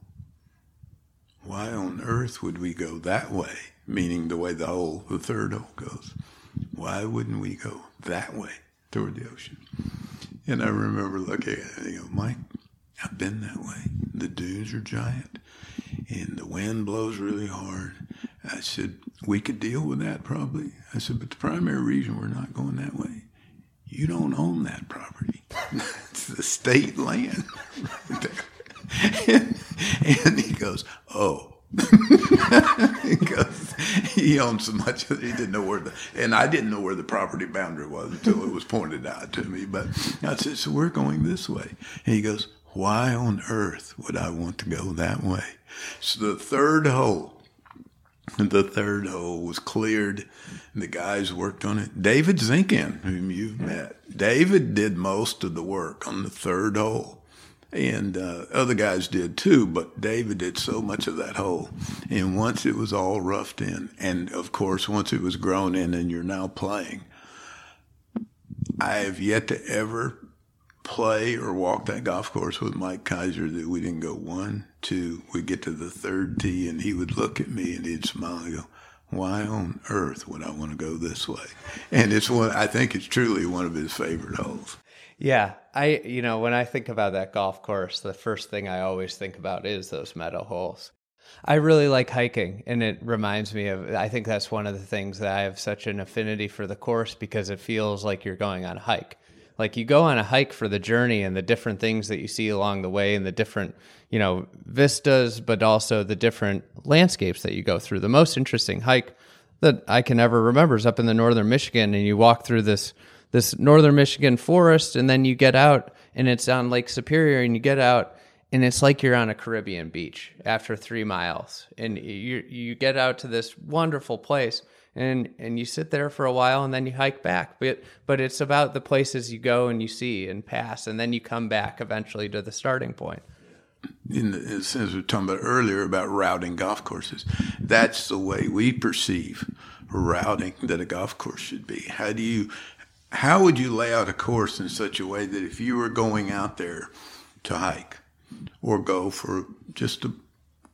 why on earth would we go that way? Meaning the way the hole, the third hole goes. Why wouldn't we go that way toward the ocean? And I remember looking at it and I go, Mike, I've been that way. The dunes are giant and the wind blows really hard. I said, we could deal with that probably. I said, but the primary reason we're not going that way, you don't own that property. It's the state land right there. And, and he goes, oh. Because he owned so much that he didn't know where the, and I didn't know where the property boundary was until it was pointed out to me. But I said, so we're going this way. And he goes, why on earth would I want to go that way? So the third hole, the third hole was cleared. The guys worked on it. David Zinkin, whom you've met, David did most of the work on the third hole. And uh, other guys did too, but David did so much of that hole. And once it was all roughed in, and of course, once it was grown in and you're now playing, I have yet to ever play or walk that golf course with Mike Keiser that we didn't go one, two, we get to the third tee, and he would look at me and he'd smile and go, why on earth would I want to go this way? And it's one, I think it's truly one of his favorite holes. Yeah, I, you know, when I think about that golf course, the first thing I always think about is those meadow holes. I really like hiking, and it reminds me of, I think that's one of the things that I have such an affinity for the course, because it feels like you're going on a hike. Like, you go on a hike for the journey and the different things that you see along the way and the different, you know, vistas, but also the different landscapes that you go through. The most interesting hike that I can ever remember is up in the northern Michigan, and you walk through this this northern Michigan forest, and then you get out, and it's on Lake Superior, and you get out, and it's like you're on a Caribbean beach after three miles. And you you get out to this wonderful place, and, and you sit there for a while, and then you hike back. But but it's about the places you go and you see and pass, and then you come back eventually to the starting point. In the, as we were talking about earlier about routing golf courses, that's the way we perceive routing that a golf course should be. How do you... How would you lay out a course in such a way that if you were going out there to hike or go for just a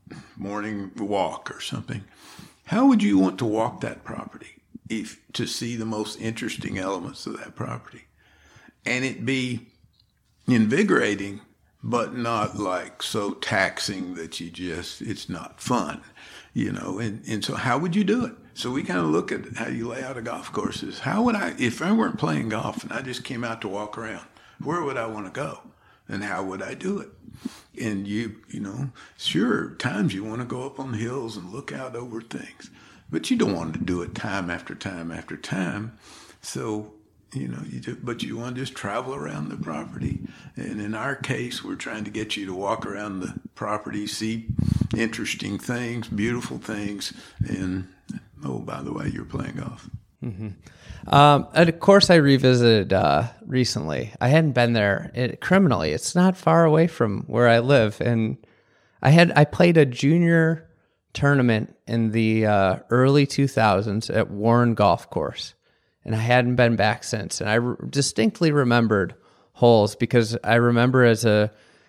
morning walk or something, how would you want to walk that property if to see the most interesting elements of that property? And it be invigorating, but not like so taxing that you just, it's not fun, you know, and, and so how would you do it? So we kind of look at how you lay out a golf course is, how would I, if I weren't playing golf and I just came out to walk around, where would I want to go? And how would I do it? And you, you know, sure, times you want to go up on the hills and look out over things, but you don't want to do it time after time after time. So, you know, you just, but you want to just travel around the property. And in our case, we're trying to get you to walk around the property, see interesting things, beautiful things, and oh, by the way, you're playing golf. Mm-hmm. Um, and of course, I revisited uh, recently. I hadn't been there it, criminally. It's not far away from where I live, and I had I played a junior tournament in the uh, early two thousands at Warren Golf Course, and I hadn't been back since. And I re- distinctly remembered holes because I remember as a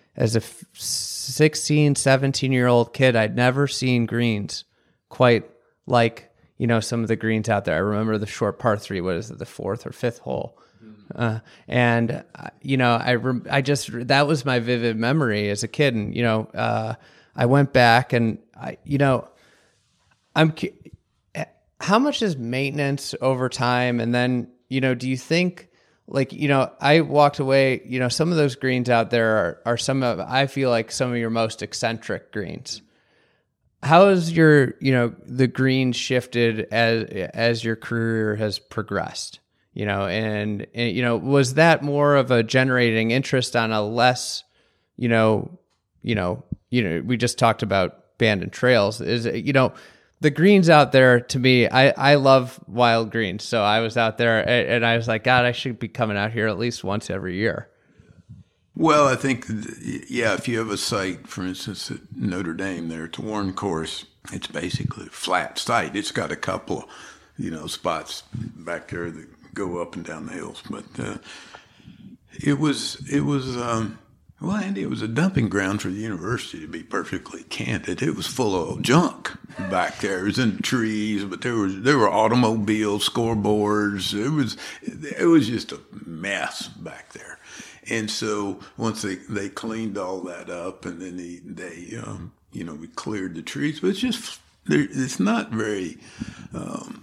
as a sixteen, seventeen year old kid, I'd never seen greens quite like, you know, some of the greens out there. I remember the short par three, what is it, the fourth or fifth hole? Uh, and, uh, you know, I, rem- I just, that was my vivid memory as a kid. And, you know, uh, I went back and I, you know, I'm, how much is maintenance over time? And then, you know, do you think, like, you know, I walked away, you know, some of those greens out there are, are some of, I feel like some of your most eccentric greens. How has your, you know, the green shifted as, as your career has progressed? You know, and, and, you know, was that more of a generating interest on a less, you know, you know, you know, we just talked about Bandon Trails. Is it, you know, the greens out there to me, I, I love wild greens. So I was out there and, and I was like, God, I should be coming out here at least once every year. Well, I think, yeah, if you have a site, for instance, at Notre Dame there, at the Warren Course, it's basically a flat site. It's got a couple, you know, spots back there that go up and down the hills, but uh, it was it was um, well, Andy, it was a dumping ground for the university. To be perfectly candid, it was full of junk back there. It was in the trees, but there was there were automobiles, scoreboards. It was it was just a mess back there. And so once they, they cleaned all that up, and then they, they um, you know, we cleared the trees, but it's just it's not very. Um,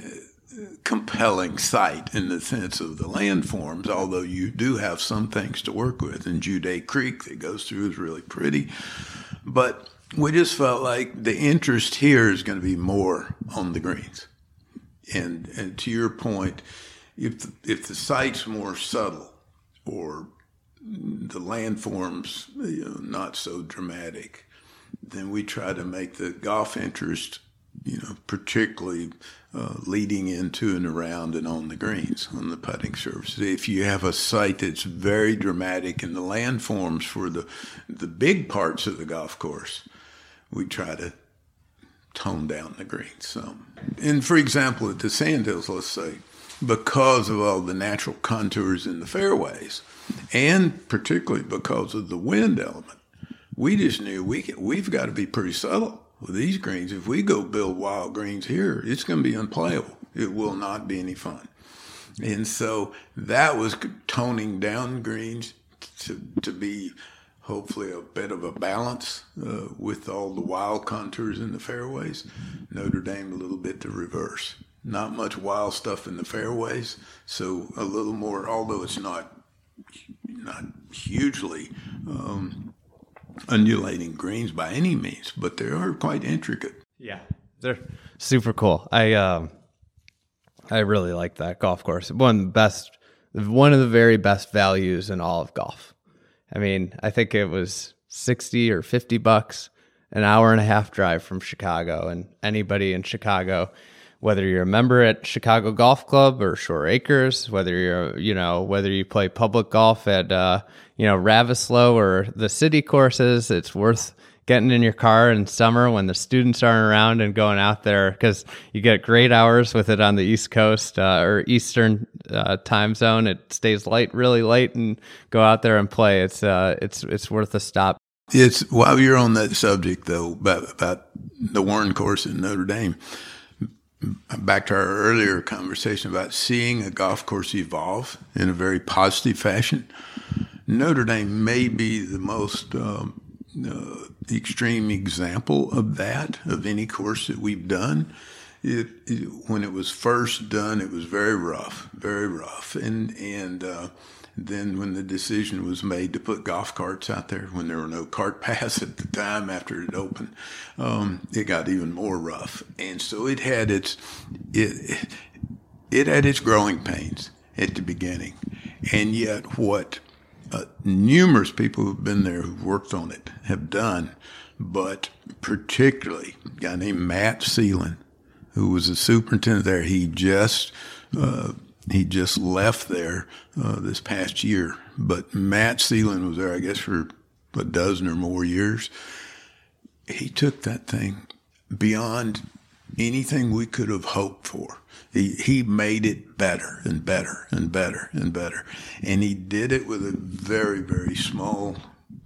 compelling site in the sense of the landforms, although you do have some things to work with. And Jude Creek that goes through is really pretty. But we just felt like the interest here is going to be more on the greens. And and to your point, if the, if the site's more subtle or the landforms, you know, not so dramatic, then we try to make the golf interest, you know, particularly uh, leading into and around and on the greens, on the putting surface. If you have a site that's very dramatic in the landforms for the the big parts of the golf course, we try to tone down the greens some. And for example, at the Sandhills, let's say, because of all the natural contours in the fairways, and particularly because of the wind element, we just knew we can, we've got to be pretty subtle with these greens. If we go build wild greens here, it's going to be unplayable. It will not be any fun. And so that was toning down greens to to be hopefully a bit of a balance uh, with all the wild contours in the fairways. Notre Dame a little bit the reverse. Not much wild stuff in the fairways, so a little more, although it's not not hugely um, undulating greens by any means, but they are quite intricate. Yeah, they're super cool. I um, I really like that golf course. One of the best, one of the very best values in all of golf. I mean, I think it was sixty or fifty bucks, an hour and a half drive from Chicago, and anybody in Chicago, whether you're a member at Chicago Golf Club or Shore Acres, whether you're, you know, whether you play public golf at, uh, you know, Ravislow or the city courses, it's worth getting in your car in summer when the students aren't around and going out there, because you get great hours with it on the East Coast uh, or Eastern uh, time zone. It stays light really late, and go out there and play. It's uh, it's it's worth a stop. It's while you're on that subject though about, about the Warren course in Notre Dame. Back to our earlier conversation about seeing a golf course evolve in a very positive fashion, Notre Dame may be the most um, uh, extreme example of that, of any course that we've done. It, it, when it was first done, it was very rough, very rough. And, and uh, then when the decision was made to put golf carts out there, when there were no cart paths at the time after it opened, um, it got even more rough. And so it had its it, it had its growing pains at the beginning. And yet what uh, numerous people who've been there, who've worked on it, have done, but particularly a guy named Matt Seelan, who was the superintendent there, he just uh, He just left there uh, this past year. But Matt Seelan was there, I guess, for a dozen or more years. He took that thing beyond anything we could have hoped for. He, he made it better and better and better and better. And he did it with a very, very small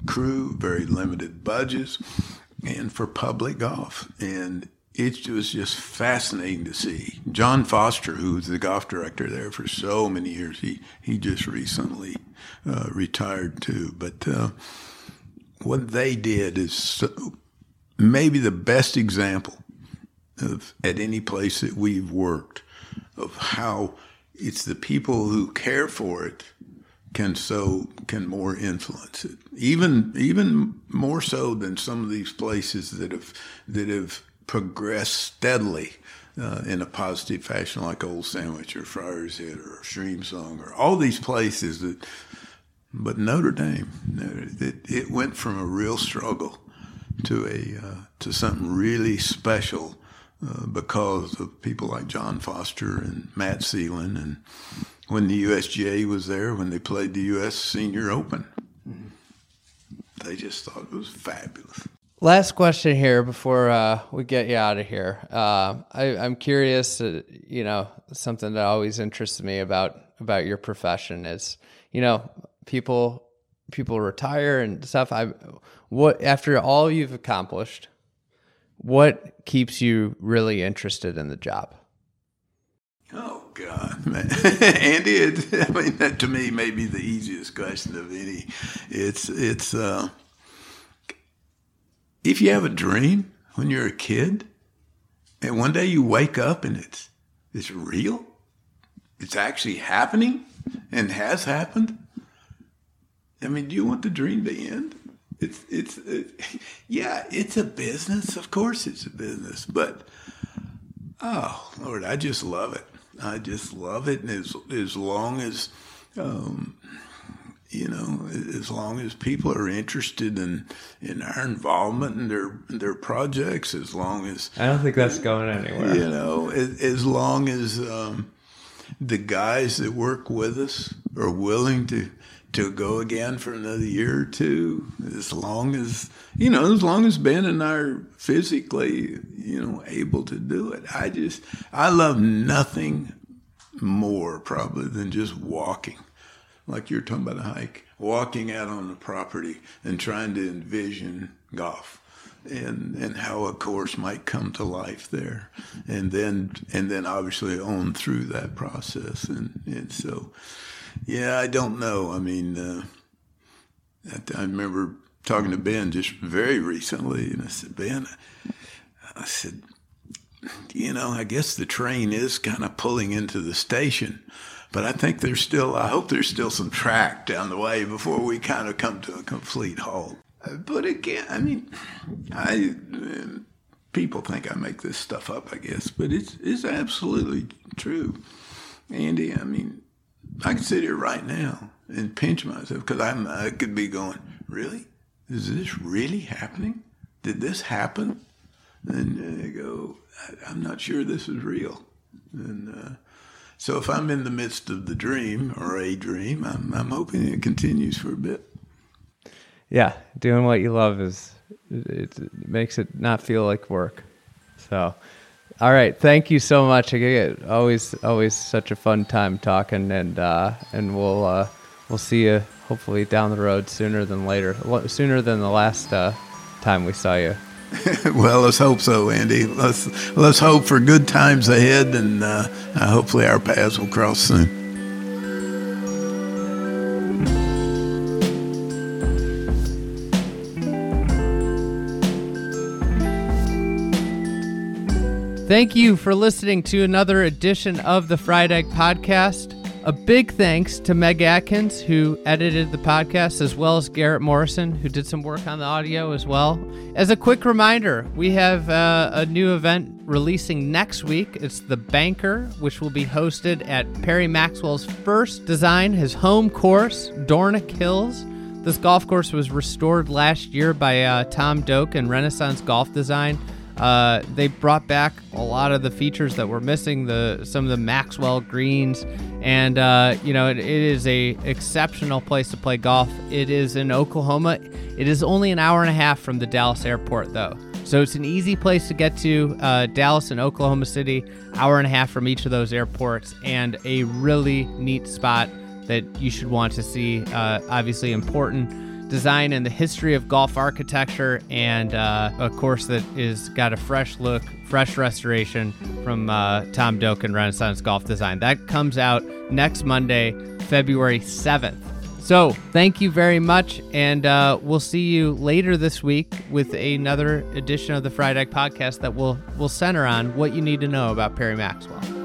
crew, very limited budgets, and for public golf. And it was just fascinating to see. John Foster, who was the golf director there for so many years, he, he just recently uh, retired too. But uh, what they did is so, maybe the best example of at any place that we've worked of how it's the people who care for it can so can more influence it. Even even more so than some of these places that have that have progress steadily uh, in a positive fashion, like Old Sandwich or Friars Head or Streamsong or all these places that. But Notre Dame, it, it went from a real struggle to a uh, to something really special uh, because of people like John Foster and Matt Seeland, and when the U S G A was there, when they played the U S Senior Open, they just thought it was fabulous. Last question here before uh, we get you out of here. Uh, I, I'm curious, uh, you know, something that always interests me about, about your profession is, you know, people people retire and stuff. I what after all you've accomplished, what keeps you really interested in the job? Oh God, man, Andy! It, I mean, that to me may be the easiest question of any. It's it's. Uh, If you have a dream when you're a kid, and one day you wake up and it's it's real, it's actually happening and has happened. I mean, do you want the dream to end? It's it's it, yeah, it's a business. Of course, it's a business, but oh Lord, I just love it. I just love it, and as as long as. Um, You know, as long as people are interested in, in our involvement in their in their projects, as long as I don't think that's going anywhere. You know, as, as long as um, the guys that work with us are willing to to go again for another year or two, as long as you know, as long as Ben and I are physically, you know, able to do it. I just I love nothing more probably than just walking. Like you're talking about a hike, walking out on the property and trying to envision golf and and how a course might come to life there. And then and then obviously on through that process. And, and so, yeah, I don't know. I mean, uh, I, I remember talking to Ben just very recently, and I said, Ben, I said, you know, I guess the train is kind of pulling into the station. But I think there's still, I hope there's still some track down the way before we kind of come to a complete halt. But again, I mean, I people think I make this stuff up, I guess, but it's it's absolutely true. Andy, I mean, I can sit here right now and pinch myself because I'm I could be going, really? Is this really happening? Did this happen? And I go, I'm not sure this is real. And uh, so if I'm in the midst of the dream or a dream, I'm, I'm hoping it continues for a bit. Yeah, doing what you love is it, it makes it not feel like work. So, all right, thank you so much. Again, always, always such a fun time talking, and uh, and we'll uh, we'll see you hopefully down the road sooner than later, sooner than the last uh, time we saw you. Well, let's hope so, Andy. Let's let's hope for good times ahead, and uh, hopefully our paths will cross soon. Thank you for listening to another edition of the Fried Egg Podcast. A big thanks to Meg Atkins, who edited the podcast, as well as Garrett Morrison, who did some work on the audio as well. As a quick reminder, we have uh, a new event releasing next week. It's The Banker, which will be hosted at Perry Maxwell's first design, his home course, Dornick Hills. This golf course was restored last year by uh, Tom Doak and Renaissance Golf Design. Uh, they brought back a lot of the features that were missing, the some of the Maxwell greens, and uh, you know it, it is a exceptional place to play golf. It is in Oklahoma. It is only an hour and a half from the Dallas airport, though, so it's an easy place to get to. Uh, Dallas and Oklahoma City, hour and a half from each of those airports, and a really neat spot that you should want to see. Uh, obviously important design in the history of golf architecture, and uh, a course that is got a fresh look, fresh restoration from uh, Tom Doak and Renaissance Golf Design. That comes out next Monday, February seventh. So thank you very much, and uh, we'll see you later this week with another edition of the Fried Egg Podcast that will will center on what you need to know about Perry Maxwell.